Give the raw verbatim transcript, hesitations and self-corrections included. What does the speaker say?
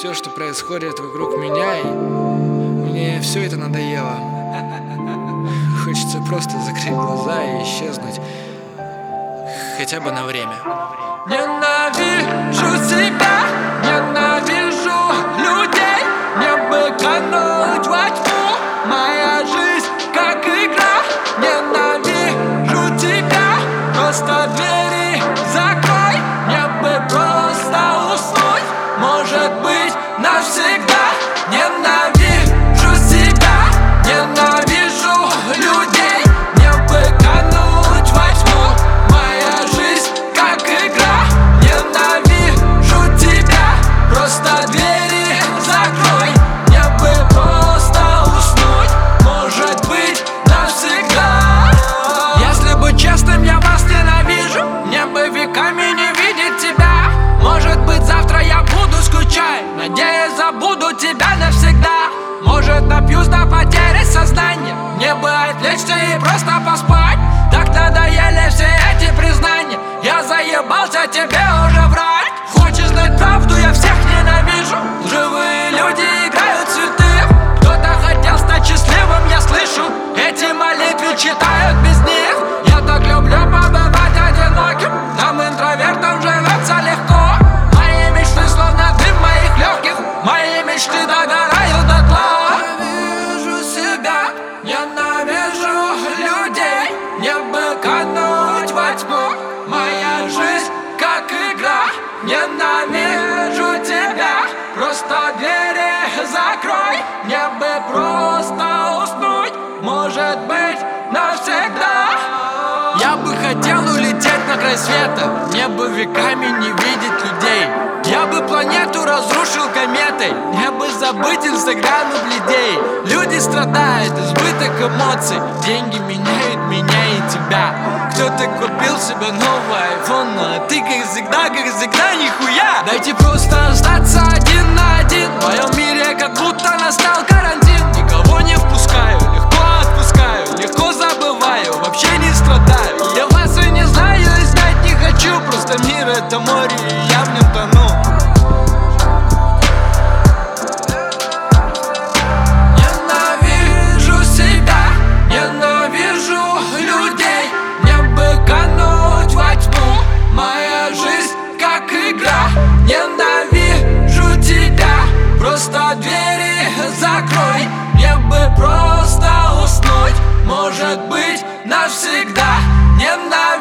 все, что происходит вокруг меня, и мне все это надоело. Хочется просто закрыть глаза и исчезнуть, хотя бы на время. Ненавижу себя, ненавижу людей. Мне бы кануть во тьму, моя жизнь как игра. Ненавижу тебя, просто двери закрой. Мне бы просто уснуть, может быть, навсегда. Ненавижу себя, ненавижу людей. Мне бы кануть во тьму, моя жизнь как игра. Ненавижу тебя, просто двери закрой. Мне бы просто уснуть, может быть, навсегда. Если быть честным, я вас ненавижу. Мне бы веками не видеть тебя. Может быть, завтра я буду скучать, надеюсь, забуду тебя навсегда. Может, напьюсь до потери сознания, мне бы отвлечься и просто поспать. Так надоели все эти признания, я заебался тебе уже врать. Хочешь знать правду, я всех ненавижу. Живые люди играют святых. Кто-то хотел стать счастливым, я слышу. Эти молитвы читают без них. Я так люблю побывать одиноким, нам интровертам живется легко. Мои мечты словно дым моих легких, мои мечты догорают дотла. Ненавижу себя, ненавижу людей. Мне бы кануть во тьму, моя жизнь как игра. Ненавижу тебя, просто двери закрой. Мне бы просто уснуть, может быть, навсегда. Я бы хотел улететь на край света, мне бы веками не видеть людей. Я бы планету разрушил кометой, мне бы забыть инстаграм и бледей. Люди страдают, избыток эмоций, деньги меняют меня и тебя. Кто-то купил себе новый айфон, а ты как всегда, как всегда нихуя. Дайте просто остаться один на один, в моем мире как будто настал карантин. Никого не впускаю, легко отпускаю, легко забываю, вообще не страдаю. Я вас и не знаю, и знать не хочу, просто мир это море, и я в нем тону. Ненавижу себя, ненавижу людей. Мне бы кануть во тьму, моя жизнь как игра. Ненавижу тебя, просто двери закрой. Мне бы просто уснуть, может быть, навсегда. Ненавижу